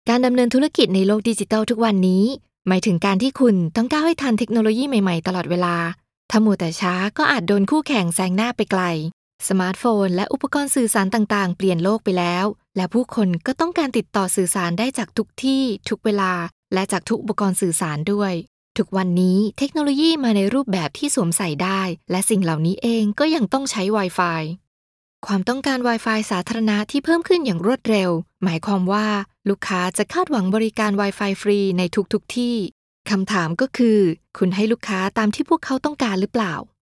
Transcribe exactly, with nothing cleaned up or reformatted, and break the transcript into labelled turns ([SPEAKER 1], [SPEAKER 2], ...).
[SPEAKER 1] การดำเนินธุรกิจในโลกดิจิทัลทุกวันนี้หมายถึงการที่คุณต้องก้าวให้ทันเทคโนโลยีใหม่ๆตลอดเวลาถ้ามัวแต่ช้าก็อาจโดนคู่แข่งแซงหน้าไปไกลสมาร์ทโฟนและอุปกรณ์สื่อสารต่างๆเปลี่ยนโลกไปแล้วและผู้คนก็ต้องการติดต่อสื่อสารได้จากทุกที่ทุกเวลาและจากทุกอุปกรณ์สื่อสารด้วยทุกวันนี้เทคโนโลยีมาในรูปแบบที่สวมใส่ได้และสิ่งเหล่านี้เองก็ยังต้องใช้ Wi-Fi ความต้องการ Wi-Fi สาธารณะที่เพิ่มขึ้นอย่างรวดเร็วหมายความว่าลูกค้าจะคาดหวังบริการ Wi-Fi ฟรีในทุกๆที่คำถามก็คือคุณให้ลูกค้าตามที่พวกเขาต้องการหรือเปล่า